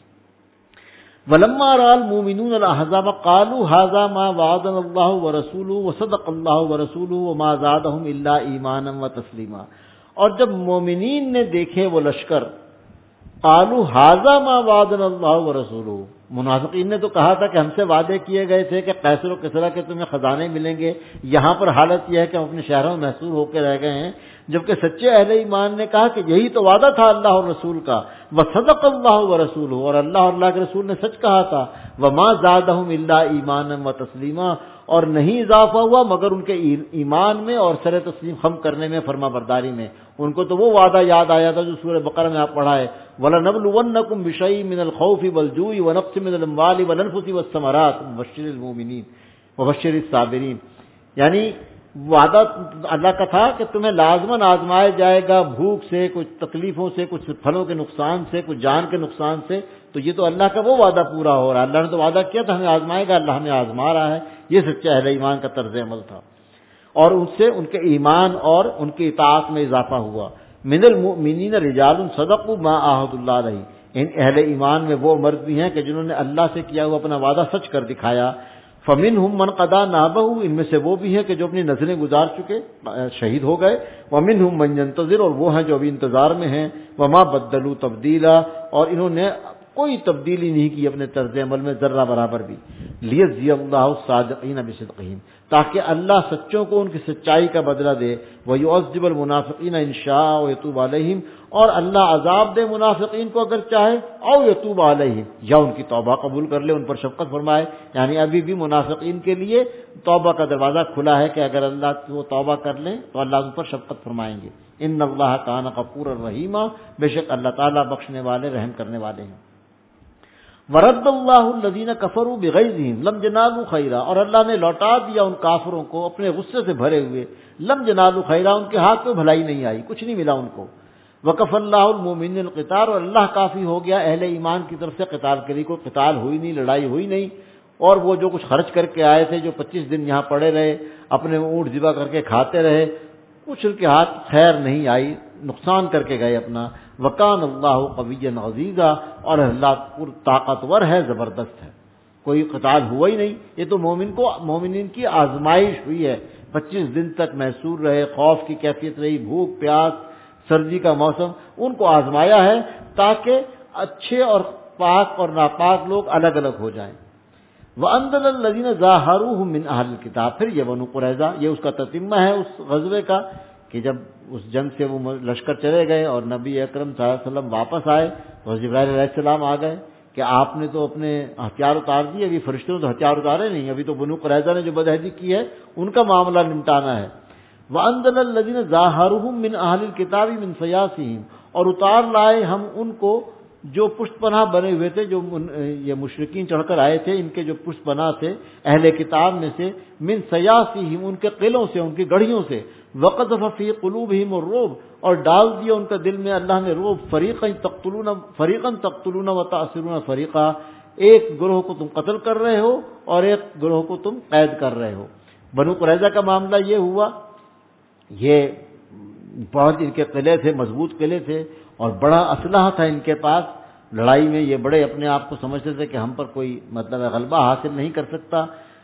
وَلَمَّا رَأَى الْمُؤْمِنُونَ الْأَحْزَابَ قَالُوا هَذَا مَا وَعَدَنَا اللَّهُ وَرَسُولُهُ وَصَدَقَ اللَّهُ وَرَسُولُهُ وَمَا زَادَهُمْ إِلَّا إِيمَانًا وَتَسْلِيمًا، اور جب مومنین نے دیکھے وہ لشکر، قَالُوا هَذَا مَا وَعَدَنَا اللَّهُ وَرَسُولُهُ، منافقین نے تو کہا تھا کہ ہم سے وعدے کیے گئے تھے کہ قیصر و کسریٰ کے تمہیں خزانے ملیں گے، یہاں پر حالت یہ ہے کہ ہم اپنے شہروں میں محصور ہو کے رہ گئے ہیں، جبکہ سچے اہل ایمان نے کہا کہ یہی تو وعدہ تھا اللہ اور رسول کا، وصدق اللہ ورسولہ، اور اللہ اور اللہ کے رسول نے سچ کہا تھا، وما زادہم الا ایمانا وتسلیما، اور نہیں اضافہ ہوا مگر ان کے ایمان میں اور سر تسلیم خم کرنے میں، فرما برداری میں۔ ان کو تو وہ وعدہ یاد آیا تھا جو سورہ بقرہ میں آپ پڑھا ہے، وَلَنَبْلُوَنَّكُمْ بِشَيْءٍ مِّنَ الْخَوْفِ وَالْجُوعِ وَنَقْصٍ مِّنَ الْأَمْوَالِ وَالْأَنفُسِ وَالثَّمَرَاتِ وَبَشِّرِ الْمُؤْمِنِينَ وَبَشِّرِ الصَّابِرِينَ، یعنی وعدہ اللہ کا تھا کہ تمہیں لازماً آزمایا جائے گا، بھوک سے، کچھ تکلیفوں سے، کچھ پھلوں کے نقصان سے، کچھ جان کے نقصان سے، تو یہ تو اللہ کا وہ وعدہ پورا ہو رہا ہے۔ اللہ نے تو وعدہ کیا تھا ہمیں آزمائے گا، اللہ ہمیں آزما رہا ہے۔ یہ سچا اہل ایمان کا طرز عمل تھا، اور ان سے ان کے ایمان اور ان کی اطاعت میں اضافہ ہوا۔ من المؤمنین رجال صدقوا ما عاہدوا اللہ علیہ، ان اہل ایمان میں وہ مرد بھی ہیں کہ جنہوں نے اللہ سے کیا ہوا اپنا وعدہ سچ کر دکھایا۔ فمنہم من قضا نحبہ، ان میں سے وہ بھی ہے کہ جو اپنی نظریں گزار چکے، شہید ہو گئے، ومنہم من ینتظر، اور وہ ہیں جو ابھی انتظار میں ہیں، وما بدلوا تبدیلا، اور انہوں نے کوئی تبدیلی نہیں کی اپنے طرز عمل میں ذرہ برابر بھی، لیجزی اللہ الصادقین بصدقہم، تاکہ اللہ سچوں کو ان کی سچائی کا بدلہ دے، ویعذب المنافقین ان شاء ویتوب علیہم، اور اللہ عذاب دے منافقین کو اگر چاہے، او یتوب علیہم، یا ان کی توبہ قبول کر لے، ان پر شفقت فرمائے، یعنی ابھی بھی منافقین کے لیے توبہ کا دروازہ کھلا ہے کہ اگر اللہ وہ توبہ کر لیں تو اللہ ان پر شفقت فرمائیں گے۔ ان اللہ کان غفورا رحیما، بے شک اللہ تعالیٰ بخشنے والے رحم کرنے والے ہیں۔ ورد اللہ الذین کفروا بغیظہم لم ینالوا خیرا، اور اللہ نے لوٹا دیا ان کافروں کو اپنے غصے سے بھرے ہوئے، لم ینالوا خیرا، ان کے ہاتھ میں بھلائی نہیں آئی، کچھ نہیں ملا ان کو۔ وکف اللہ المؤمنین القتال، اور اللہ کافی ہو گیا اہل ایمان کی طرف سے قتال کے لیے، کوئی قتال ہوئی نہیں، لڑائی ہوئی نہیں، اور وہ جو کچھ خرچ کر کے آئے تھے، جو پچیس دن یہاں پڑے رہے، اپنے اونٹ ذبح کر کے کھاتے رہے، کچھ ان کے ہاتھ خیر نہیں آئی، نقصان کر کے گئے اپنا۔ وکان اللہ قویا عزیزا، اور اللہ پر طاقتور ہے، زبردست ہے، کوئی قتال ہوا ہی نہیں۔ یہ تو مومن کو مومنین کی آزمائش ہوئی ہے، پچیس دن تک محصور رہے، خوف کی کیفیت رہی، بھوک پیاس، سردی کا موسم، ان کو آزمایا ہے تاکہ اچھے اور پاک اور ناپاک لوگ الگ الگ ہو جائیں۔ وَأَنزَلَ الَّذِينَ ظَاهَرُوهُم مِّنْ أَهْلِ الْكِتَابِ، پھر یہ بنو قریظہ، یہ اس کا تتمہ ہے اس غزوے کا کہ جب اس جنگ سے وہ لشکر چلے گئے اور نبی اکرم صلی اللہ علیہ وسلم واپس آئے تو جبرائیل علیہ السلام آ گئے کہ آپ نے تو اپنے ہتھیار اتار دیے، ابھی فرشتوں نے تو ہتھیار اتارے نہیں، ابھی تو بنو قریظہ نے جو بدعہدی کی ہے ان کا معاملہ نمٹانا ہے۔ وَأَنزَلَ الَّذِينَ ظَاهَرُوهُم مِّنْ أَهْلِ الْكِتَابِ مِنْ صَيَاصِهِمْ، اور اتار لائے ہم ان کو جو پشت پناہ بنے ہوئے تھے، جو یہ مشرکین چڑھ کر آئے تھے، ان کے جو پشت پناہ تھے اہل کتاب میں سے، من سیاسیہم، ان کے قلعوں سے، ان کی گڑھیوں سے، وقذف فی قلوبہم الرعب، اور ڈال دیا ان کے دل میں اللہ نے رعب، فریقا تقتلون فریقا تقتلون وتأسرون فریقا، ایک گروہ کو تم قتل کر رہے ہو اور ایک گروہ کو تم قید کر رہے ہو۔ بنو قریظہ کا معاملہ یہ ہوا، یہ بہت ان کے قلعے تھے، مضبوط قلعے تھے، اور بڑا اسلحہ تھا ان کے پاس، لڑائی میں یہ بڑے اپنے آپ کو سمجھتے تھے کہ ہم پر کوئی مطلب غلبہ حاصل نہیں کر سکتا۔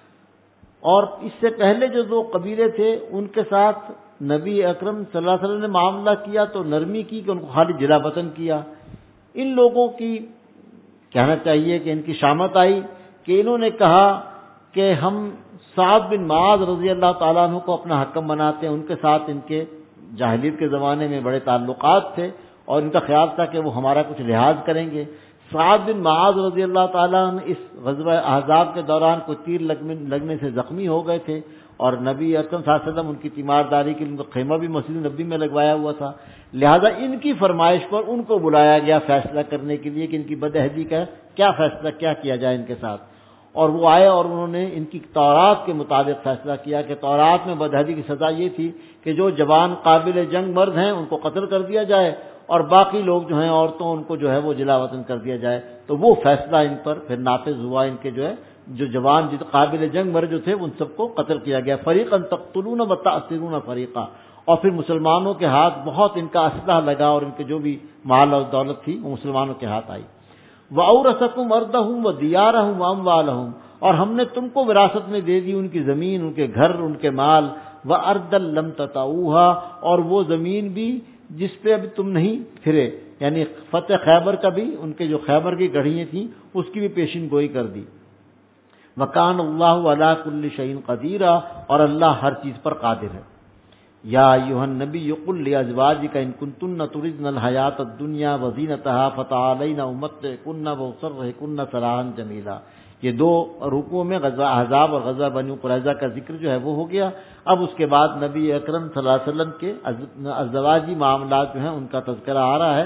اور اس سے پہلے جو دو قبیلے تھے ان کے ساتھ نبی اکرم صلی اللہ علیہ وسلم نے معاملہ کیا تو نرمی کی کہ ان کو خالی جلا وطن کیا۔ ان لوگوں کی کہنا چاہیے کہ ان کی شامت آئی کہ انہوں نے کہا کہ ہم سعد بن معاذ رضی اللہ تعالیٰ عنہ کو اپنا حکم بناتے ہیں، ان کے ساتھ ان کے جاہلیت کے زمانے میں بڑے تعلقات تھے اور ان کا خیال تھا کہ وہ ہمارا کچھ لحاظ کریں گے۔ سعد بن معاذ رضی اللہ تعالیٰ عنہ اس غزوہ احزاب کے دوران کوئی تیر لگنے سے زخمی ہو گئے تھے، اور نبی اکرم صلی اللہ علیہ وسلم ان کی تیمارداری کے لیے ان کا خیمہ بھی مسجد نبی میں لگوایا ہوا تھا، لہذا ان کی فرمائش پر ان کو بلایا گیا فیصلہ کرنے کے لیے کہ ان کی بدعہدی کا کیا فیصلہ کیا کیا جائے ان کے ساتھ۔ اور وہ آئے اور انہوں نے ان کی تورات کے مطابق فیصلہ کیا کہ تورات میں بدعہدی کی سزا یہ تھی کہ جو جوان قابل جنگ مرد ہیں ان کو قتل کر دیا جائے، اور باقی لوگ جو ہیں عورتوں ان کو جو ہے وہ جلا وطن کر دیا جائے۔ تو وہ فیصلہ ان پر پھر نافذ ہوا، ان کے جو ہے جو جوان جو قابل جنگ مرد جو تھے ان سب کو قتل کیا گیا۔ فریقا تقتلون وتأسرون فریقا، اور پھر مسلمانوں کے ہاتھ بہت ان کا اسلحہ لگا اور ان کے جو بھی مال اور دولت تھی وہ مسلمانوں کے ہاتھ آئی۔ وَأَوْرَثَكُمْ أَرْضَهُمْ وَدِيَارَهُمْ وَأَمْوَالَهُمْ، اور ہم نے تم کو وراثت میں دے دی ان کی زمین، ان کے گھر، ان کے مال۔ وَأَرْضًا لَمْ تَطَئُوهَا، اور وہ زمین بھی جس پہ ابھی تم نہیں پھرے، یعنی فتح خیبر کا بھی ان کے جو خیبر کی گڑھیاں تھیں اس کی بھی پیشین گوئی کر دی۔ وَكَانَ اللَّهُ عَلَى كُلِّ شَيْءٍ قَدِيرًا، اور اللہ ہر چیز پر قادر ہے۔ یا ایھا النبی قل لازواجک ان کنتن تردن الحیاۃ الدنیا وزینتها فتعالین امتعکن واسرحکن سراحا جمیلا۔ یہ دو رکوع میں غزوہ احزاب اور غزوہ بنو قریظہ کا ذکر جو ہے وہ ہو گیا۔ اب اس کے بعد نبی اکرم صلی اللہ علیہ وسلم کے ازدواجی معاملات جو ہیں ان کا تذکرہ آ رہا ہے۔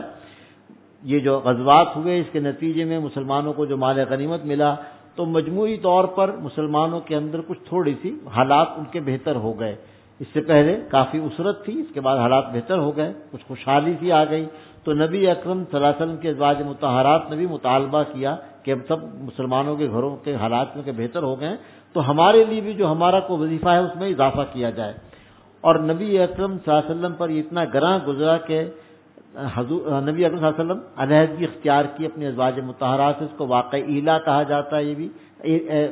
یہ جو غزوات ہوئے اس کے نتیجے میں مسلمانوں کو جو مال غنیمت ملا تو مجموعی طور پر مسلمانوں کے اندر کچھ تھوڑی سی حالات ان کے بہتر ہو گئے۔ اس سے پہلے کافی اسرت تھی، اس کے بعد حالات بہتر ہو گئے، کچھ خوشحالی سی آ گئی۔ تو نبی اکرم صلی اللہ علیہ وسلم کے ازواج مطہرات نے بھی مطالبہ کیا کہ اب سب مسلمانوں کے گھروں کے حالات میں کے بہتر ہو گئے تو ہمارے لیے بھی جو ہمارا کو وظیفہ ہے اس میں اضافہ کیا جائے۔ اور نبی اکرم صلی اللہ علیہ وسلم پر یہ اتنا گراں گزرا کہ حضور نبی اکرم صلی اللہ علیہ وسلم علیحدگی اختیار کی اپنی ازواج مطہرات سے، اس کو واقع ایلا کہا جاتا ہے۔ یہ بھی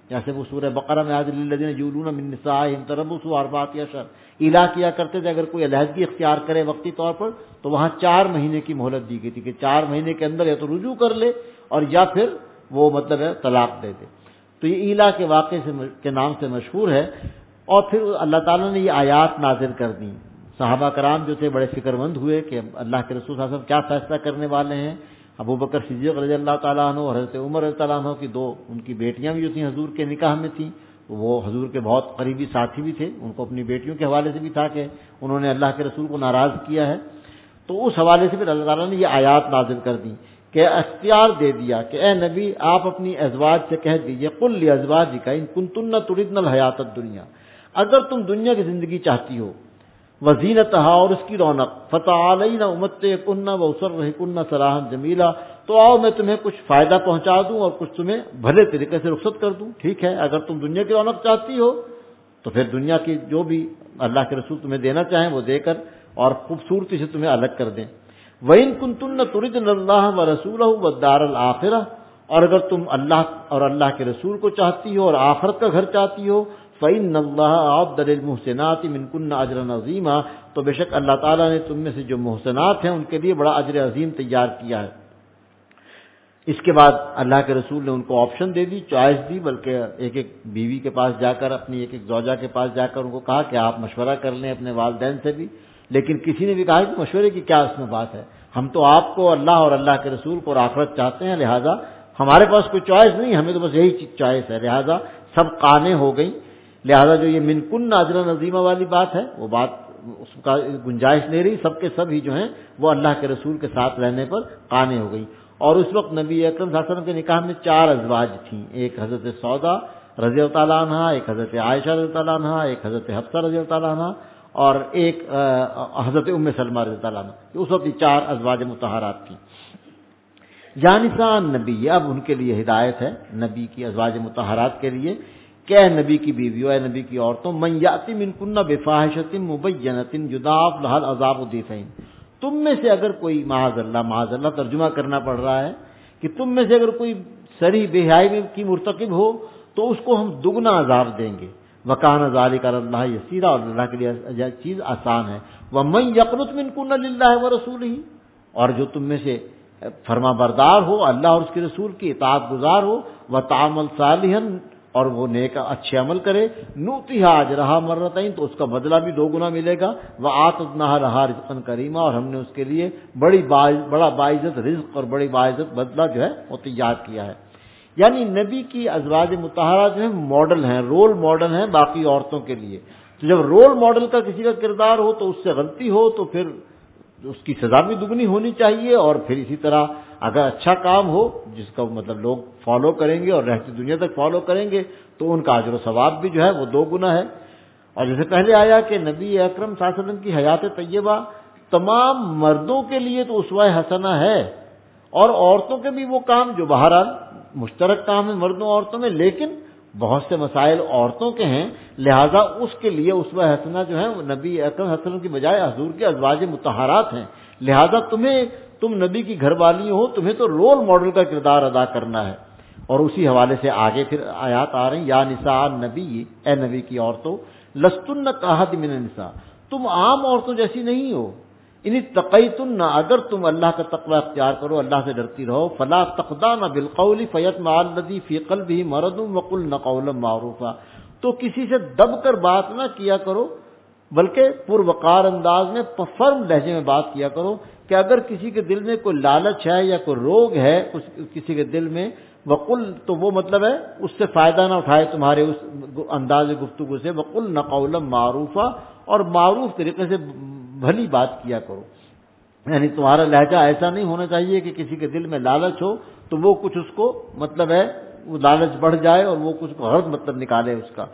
جیسے وہ سورہ بقرہ میں آج للذین یولون من نسائہم تربصوا اربعۃ اشہر الا کیا کرتے تھے اگر کوئی علیحدگی اختیار کرے وقتی طور پر تو وہاں چار مہینے کی مہلت دی گئی تھی کہ چار مہینے کے اندر یا تو رجوع کر لے اور یا پھر وہ مطلب ہے طلاق دے دے. تو یہ ایلا کے واقعے سے کے نام سے مشہور ہے. اور پھر اللہ تعالیٰ نے یہ آیات نازل کر دی. صحابہ کرام جو تھے بڑے فکر مند ہوئے کہ اللہ کے رسول صلی اللہ علیہ وسلم کیا فیصلہ کرنے والے ہیں. ابو بکر صدیق رضی اللہ تعالیٰ عنہ اور حضرت عمر رضی اللہ عنہ کی دو ان کی بیٹیاں بھی جو تھیں حضور کے نکاح میں تھیں. وہ حضور کے بہت قریبی ساتھی بھی تھے. ان کو اپنی بیٹیوں کے حوالے سے بھی تھا کہ انہوں نے اللہ کے رسول کو ناراض کیا ہے. تو اس حوالے سے پھر اللہ تعالیٰ نے یہ آیات نازل کر دی کہ اختیار دے دیا کہ اے نبی آپ اپنی ازواج سے کہہ دیجئے قل لازواجک ان کنتن تردن الحیات الدنیا، اگر تم دنیا کی زندگی چاہتی ہو وزینتہا اور اس کی رونق فتعالین امتعکن واسرحکن سراحا جمیلا، تو آؤ میں تمہیں کچھ فائدہ پہنچا دوں اور کچھ تمہیں بھلے طریقے سے رخصت کر دوں. ٹھیک ہے، اگر تم دنیا کی رونق چاہتی ہو تو پھر دنیا کی جو بھی اللہ کے رسول تمہیں دینا چاہیں وہ دے کر اور خوبصورتی سے تمہیں الگ کر دیں. وَإِن كُنتُنَّ تُرِدْنَ اللَّهَ وَرَسُولَهُ وَالدَّارَ الْآخِرَةَ، اور اگر تم اللہ اور اللہ کے رسول کو چاہتی ہو اور آخرت کا گھر چاہتی ہو فَإِنَّ اللَّهَ أَعَدَّ لِلْمُحْسِنَاتِ مِنكُنَّ أَجْرًا عَظِيمًا، تو بے شک اللہ تعالیٰ نے تم میں سے جو محسنات ہیں ان کے لیے بڑا اجر عظیم تیار کیا ہے. اس کے بعد اللہ کے رسول نے ان کو آپشن دے دی، چوائس دی، بلکہ ایک ایک بیوی کے پاس جا کر اپنی ایک ایک زوجہ کے پاس جا کر ان کو کہا کہ آپ مشورہ کر لیں اپنے والدین سے بھی. لیکن کسی نے بھی کہا کہ مشورے کی کیا اس میں بات ہے، ہم تو آپ کو اللہ اور اللہ کے رسول کو اور آخرت چاہتے ہیں، لہذا ہمارے پاس کوئی چوائس نہیں، ہمیں تو بس یہی چوائس ہے. لہذا سب قانے ہو گئیں. لہذا جو یہ من کن اجرا عظیمہ والی بات ہے وہ بات اس کا گنجائش نہیں رہی، سب کے سب ہی جو ہیں وہ اللہ کے رسول کے ساتھ رہنے پر قانے ہو گئی. اور اس وقت نبی اکرم صلی اللہ علیہ وسلم کے نکاح میں چار ازواج تھیں، ایک حضرت سودا رضی اللہ تعالیٰ عنہ، ایک حضرت عائشہ رضی اللہ تعالیٰ عنہ، ایک حضرت حفصہ رضی اللہ تعالیٰ عنہ اور ایک حضرت ام سلمہ رضی اللہ تعالیٰ عنہ. اس وقت چار ازواج مطہرات تھیں. یا نساء النبی، اب ان کے لیے ہدایت ہے نبی کی ازواج مطہرات کے لیے کہ اے نبی کی بیویوں، اے نبی کی عورتوں، من یاتی منکن بفاحشۃ مبینۃ یضاعف لها العذاب ضعفین، تم میں سے اگر کوئی معاذ اللہ معاذ اللہ ترجمہ کرنا پڑ رہا ہے کہ تم میں سے اگر کوئی صریح بے حیائی کی مرتکب ہو تو اس کو ہم دگنا عذاب دیں گے. وکان ذلک علی اللہ یسیرا، اور اللہ کے لیے یہ چیز آسان ہے. ومن یقنط منکن للہ ورسولہ، اور جو تم میں سے فرما بردار ہو اللہ اور اس کے رسول کی اطاعت گزار ہو، وتعمل صالحا، اور وہ نیک اچھے عمل کرے، نؤتیہا اجرہا مرتین، تو اس کا بدلہ بھی دو گنا ملے گا. وآتیناہا لہا رزقا کریما، اور ہم نے اس کے لیے بڑی بڑا باعزت رزق اور بڑی باعزت بدلہ جو ہے وہ تیار کیا ہے. یعنی نبی کی ازواج مطہرہ جو ہیں ماڈل ہیں، رول ماڈل ہیں باقی عورتوں کے لیے. تو جب رول ماڈل کا کسی کا کردار ہو تو اس سے غلطی ہو تو پھر اس کی سزا بھی دگنی ہونی چاہیے، اور پھر اسی طرح اگر اچھا کام ہو جس کا مطلب لوگ فالو کریں گے اور رہتی دنیا تک فالو کریں گے تو ان کا اجر و ثواب بھی جو ہے وہ دو گنا ہے. اور جیسے پہلے آیا کہ نبی اکرم صلی اللہ علیہ وسلم کی حیات طیبہ تمام مردوں کے لیے تو اسوہ حسنہ ہے، اور عورتوں کے بھی وہ کام جو بہرحال مشترک کام ہے مردوں عورتوں میں، لیکن بہت سے مسائل عورتوں کے ہیں، لہذا اس کے لیے اسوہ حسنہ جو ہے وہ نبی اکرم صلی اللہ علیہ وسلم کی بجائے حضور کے ازواج مطہرات ہیں. لہذا تمہیں تم نبی کی گھر والی ہو، تمہیں تو رول ماڈل کا کردار ادا کرنا ہے. اور اسی حوالے سے آگے پھر آیات آ رہی ہیں، یا نساء النبی، اے نبی کی عورتوں، لستن کاحد من النساء، تم عام عورتوں جیسی نہیں ہو. ان اتقیتن، اگر تم اللہ کا تقوی اختیار کرو، اللہ سے ڈرتی رہو، فلا تخضعن بالقول فیطمع الذی فی قلبہ مرض وقلن قولا معروفا، تو کسی سے دب کر بات نہ کیا کرو بلکہ پروقار انداز میں فرم لہجے میں بات کیا کرو کہ اگر کسی کے دل میں کوئی لالچ ہے یا کوئی روگ ہے کسی کے دل میں، وقل، تو وہ مطلب ہے اس سے فائدہ نہ اٹھائے تمہارے اس انداز گفتگو سے. وقلن قولا معروفا، اور معروف طریقے سے بھلی بات کیا کرو. یعنی تمہارا لہجہ ایسا نہیں ہونا چاہیے کہ کسی کے دل میں لالچ ہو تو وہ کچھ اس کو مطلب ہے وہ لالچ بڑھ جائے اور وہ کچھ غلط مطلب نکالے اس کا.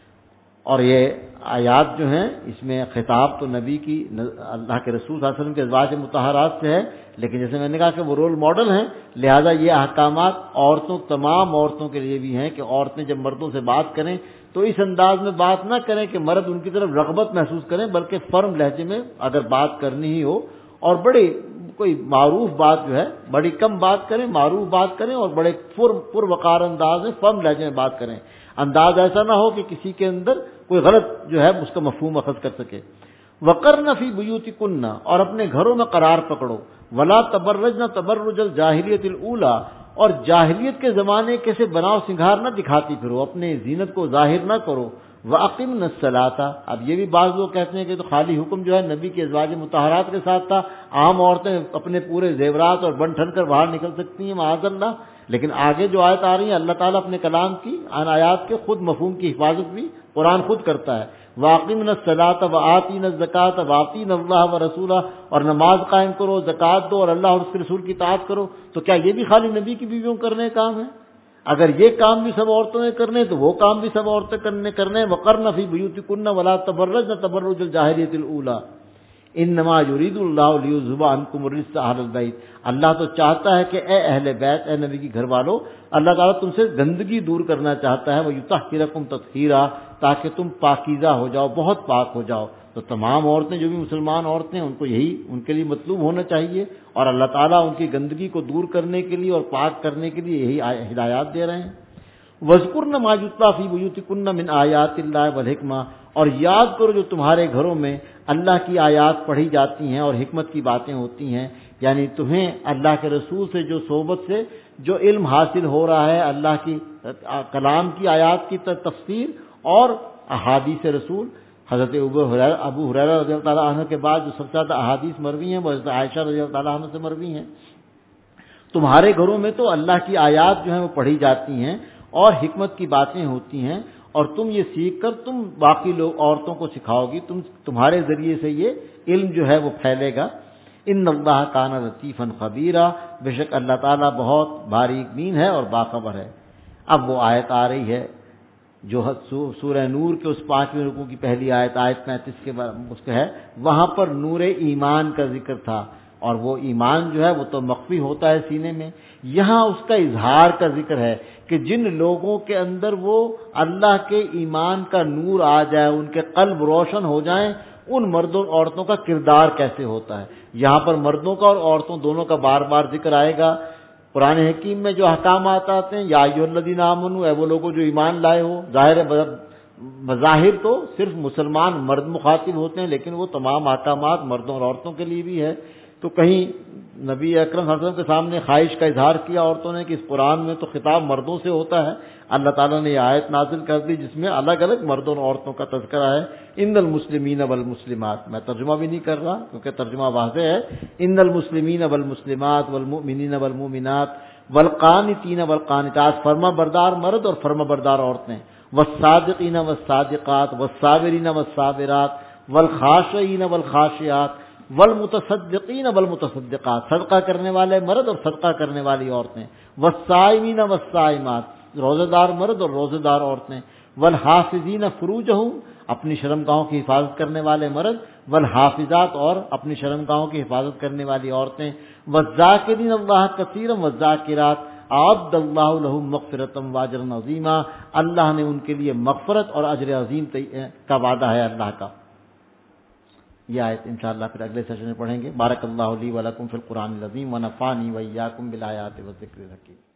اور یہ آیات جو ہیں اس میں خطاب تو نبی کی اللہ کے رسول صلی اللہ علیہ وسلم کے ازواج مطہرات سے ہے، لیکن جیسے میں نے کہا کہ وہ رول ماڈل ہیں، لہذا یہ احکامات عورتوں تمام عورتوں کے لیے بھی ہیں کہ عورتیں جب مردوں سے بات کریں تو اس انداز میں بات نہ کریں کہ مرد ان کی طرف رغبت محسوس کریں، بلکہ فرم لہجے میں اگر بات کرنی ہی ہو اور بڑی کوئی معروف بات جو ہے بڑی کم بات کریں، معروف بات کریں اور بڑے پر پر وقار انداز میں فم لہجے میں بات کریں، انداز ایسا نہ ہو کہ کسی کے اندر کوئی غلط جو ہے اس کا مفہوم اخذ کر سکے۔ وقرن فی بیوتکن، اور اپنے گھروں میں قرار پکڑو، ولا تبرجن تبرج الجاہلیت الاولی، اور جاہلیت کے زمانے کے سے بناؤ سنگھار نہ دکھاتی پھرو، اپنے زینت کو ظاہر نہ کرو۔ وَأَقِمْنَ الصَّلَاةَ، اب یہ بھی بعض لوگ کہتے ہیں کہ تو خالی حکم جو ہے نبی کے ازواج مطہرات کے ساتھ تھا، عام عورتیں اپنے پورے زیورات اور بن ٹھن کر باہر نکل سکتی ہیں معاذ اللہ، لیکن آگے جو آیت آ رہی ہے اللہ تعالیٰ اپنے کلام کی ان آیات کے خود مفہوم کی حفاظت بھی قرآن خود کرتا ہے۔ وَأَقِمْنَ الصَّلَاةَ وَآتِينَ الزَّكَاةَ وَأَطِيعْنَ اللَّهَ وَرَسُولَهُ، اور نماز قائم کرو، زکوٰۃ دو اور اللہ اور اس کے رسول کی اطاعت کرو۔ تو کیا یہ بھی خالی نبی کی بیویوں کو کرنے کا کام ہے؟ اگر یہ کام بھی سب عورتوں نے کرنے تو وہ کام بھی سب عورتیں کرنے کرنے وقرن فی بیوتکن ولا تبرجن تبرج الجاہلیت الاولی انما یرید اللہ لیذھب عنکم الرجس اہل البیت، اللہ تو چاہتا ہے کہ اے اہل بیت، اے نبی کی گھر والوں، اللہ تعالیٰ تم سے گندگی دور کرنا چاہتا ہے، ویطہرکم تطہیرا، تاکہ تم پاکیزہ ہو جاؤ، بہت پاک ہو جاؤ۔ تو تمام عورتیں جو بھی مسلمان عورتیں ان کو یہی ان کے لیے مطلوب ہونا چاہیے، اور اللہ تعالیٰ ان کی گندگی کو دور کرنے کے لیے اور پاک کرنے کے لیے یہی ہدایات دے رہے ہیں۔ وَاذْكُرْنَ مَا يُتْلَىٰ فِي بُيُوتِكُنَّ مِنْ آیَاتِ اللَّهِ وَالْحِکْمَةِ، اور یاد کرو جو تمہارے گھروں میں اللہ کی آیات پڑھی جاتی ہیں اور حکمت کی باتیں ہوتی ہیں، یعنی تمہیں اللہ کے رسول سے جو صحبت سے جو علم حاصل ہو رہا ہے، اللہ کی کلام کی آیات کی تفسیر اور احادیث رسول۔ حضرت ابو ہریرہ ابو ہریرہ رضی اللہ تعالیٰ عنہ کے بعد جو سب سے زیادہ احادیث مروی ہیں وہ حضرت عائشہ رضی اللہ تعالیٰ عنہ سے مروی ہیں۔ تمہارے گھروں میں تو اللہ کی آیات جو ہیں وہ پڑھی جاتی ہیں اور حکمت کی باتیں ہوتی ہیں، اور تم یہ سیکھ کر تم باقی لوگ عورتوں کو سکھاؤ گی، تم تمہارے ذریعے سے یہ علم جو ہے وہ پھیلے گا۔ ان اللہ کان لطیفا خبیرا، بے شک اللہ تعالیٰ بہت باریک بین ہے اور باخبر ہے۔ اب وہ آیت آ رہی ہے جو سورہ نور کے اس پانچویں رکوع کی پہلی آیت آیت پینتیس کے اس کا ہے، وہاں پر نور ایمان کا ذکر تھا، اور وہ ایمان جو ہے وہ تو مخفی ہوتا ہے سینے میں، یہاں اس کا اظہار کا ذکر ہے کہ جن لوگوں کے اندر وہ اللہ کے ایمان کا نور آ جائے، ان کے قلب روشن ہو جائیں، ان مردوں اور عورتوں کا کردار کیسے ہوتا ہے۔ یہاں پر مردوں کا اور عورتوں دونوں کا بار بار ذکر آئے گا۔ قرآن حکیم میں جو احکامات آتے ہیں، یا ایھا الذین آمنوا، اے وہ لوگوں جو ایمان لائے ہو، ظاہر بظاہر تو صرف مسلمان مرد مخاطب ہوتے ہیں، لیکن وہ تمام احکامات مردوں اور عورتوں کے لیے بھی ہے۔ تو کہیں نبی اکرم صلی اللہ علیہ وسلم کے سامنے خواہش کا اظہار کیا عورتوں نے کہ اس قرآن میں تو خطاب مردوں سے ہوتا ہے، اللہ تعالیٰ نے یہ آیت نازل کر دی جس میں الگ الگ مردوں اور عورتوں کا تذکرہ ہے۔ ان المسلمین والمسلمات، میں ترجمہ بھی نہیں کر رہا کیونکہ ترجمہ واضح ہے، ان المسلمین والمسلمات والمؤمنین والمؤمنات والقانتین والقانتات، فرما بردار مرد اور فرما بردار عورتیں، والصادقین والصادقات والصابرین والصابرات والخاشعین والخاشعات والمتصدقین والمتصدقات، صدقہ کرنے والے مرد اور صدقہ کرنے والی عورتیں، والصائمین والصائمات، روزہ دار مرد اور روزہ دار عورتیں، والحافظین فروجہم، اپنی شرمگاہوں کی حفاظت کرنے والے مرد، والحافظات، اور اپنی شرمگاہوں کی حفاظت کرنے والی عورتیں، والذاکرین اللہ کثیرا والذاکرات اعد اللہ لہم مغفرۃ واجرا عظیما، اللہ نے ان کے لیے مغفرت اور اجر عظیم کا وعدہ ہے اللہ کا۔ یہ آیت انشاءاللہ پھر اگلے سیشن میں پڑھیں گے۔ بارک اللہ لی ولکم فی القرآن العظیم ونفعنی وإیاکم بالآیات والذکر الحکیم۔